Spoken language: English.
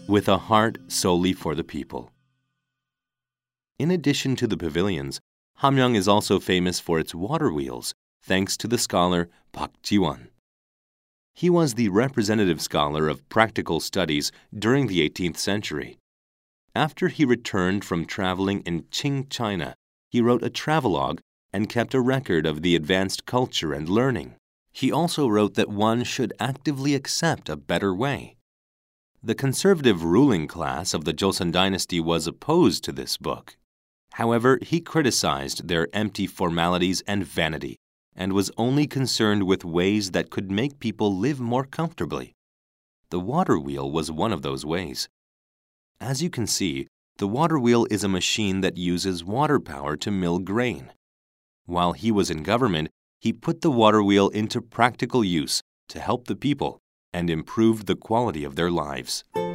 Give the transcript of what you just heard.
with a heart solely for the people. In addition to the pavilions, Hamgyong is also famous for its water wheels, thanks to the scholar Park Ji-won. He was the representative scholar of practical studies during the 18th century. After he returned from traveling in Qing, China, he wrote a travelogue and kept a record of the advanced culture and learning. He also wrote that one should actively accept a better way. The conservative ruling class of the Joseon dynasty was opposed to this book. However, he criticized their empty formalities and vanity, and was only concerned with ways that could make people live more comfortably. The water wheel was one of those ways. As you can see, the water wheel is a machine that uses water power to mill grain. While he was in government, he put the water wheel into practical use to help the people and improved the quality of their lives.